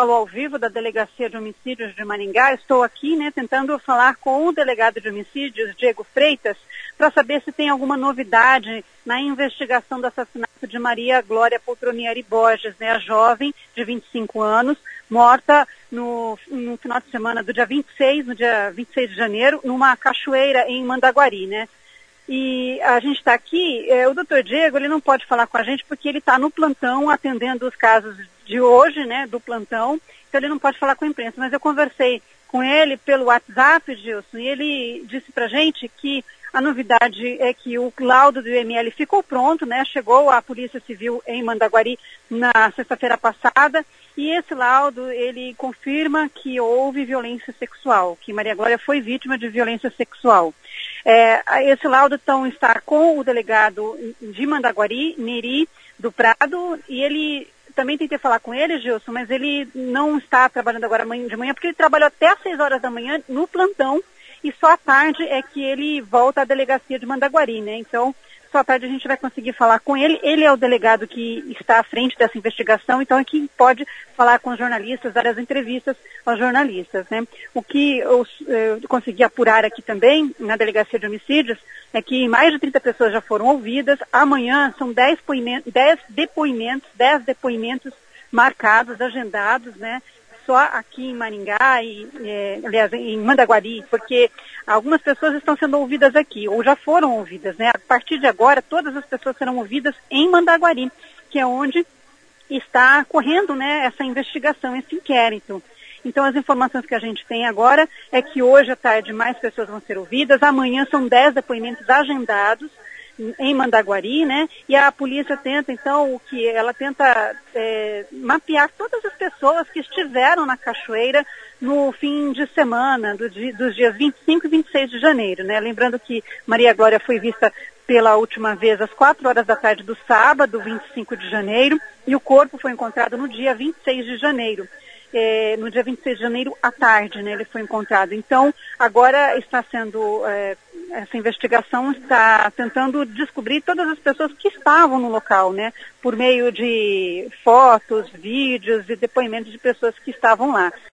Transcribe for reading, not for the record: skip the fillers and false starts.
falou ao vivo da Delegacia de Homicídios de Maringá. Estou aqui, né, tentando falar com o delegado de homicídios, Diego Freitas, para saber se tem alguma novidade na investigação do assassinato de Maria Glória Poltronieri Borges, né, a jovem de 25 anos, morta no final de semana do dia 26, no dia 26 de janeiro, numa cachoeira em Mandaguari, né? E a gente está aqui, o doutor Diego, ele não pode falar com a gente porque ele está no plantão atendendo os casos de hoje, né, do plantão, então ele não pode falar com a imprensa, mas eu conversei com ele pelo WhatsApp, Gilson, e ele disse pra gente que a novidade é que o laudo do IML ficou pronto, né, chegou à Polícia Civil em Mandaguari na sexta-feira passada, e esse laudo, ele confirma que houve violência sexual, que Maria Glória foi vítima de violência sexual. Esse laudo, então, está com o delegado de Mandaguari, Neri do Prado, e ele, também tentei falar com ele, Gilson, mas ele não está trabalhando agora de manhã, porque ele trabalhou até às 6 horas da manhã no plantão, e só à tarde é que ele volta à delegacia de Mandaguari, né? Então, só à tarde a gente vai conseguir falar com ele. Ele é o delegado que está à frente dessa investigação, então é quem pode falar com os jornalistas, dar as entrevistas aos jornalistas, né? O que eu consegui apurar aqui também, na Delegacia de Homicídios, é que mais de 30 pessoas já foram ouvidas. Amanhã são 10 depoimentos marcados, agendados, né? Só aqui em Maringá aliás, em Mandaguari, porque algumas pessoas estão sendo ouvidas aqui, ou já foram ouvidas, né? A partir de agora, todas as pessoas serão ouvidas em Mandaguari, que é onde está correndo, né, essa investigação, esse inquérito. Então, as informações que a gente tem agora é que hoje à tarde mais pessoas vão ser ouvidas, amanhã são 10 depoimentos agendados em Mandaguari, né? E a polícia tenta, então, ela tenta mapear todas as pessoas que estiveram na cachoeira no fim de semana, dos dias 25 e 26 de janeiro, né? Lembrando que Maria Glória foi vista pela última vez às 4 horas da tarde do sábado, 25 de janeiro, e o corpo foi encontrado no dia 26 de janeiro. No dia 26 de janeiro à tarde, né, ele foi encontrado. Então, agora está sendo, essa investigação está tentando descobrir todas as pessoas que estavam no local, né, por meio de fotos, vídeos e depoimentos de pessoas que estavam lá.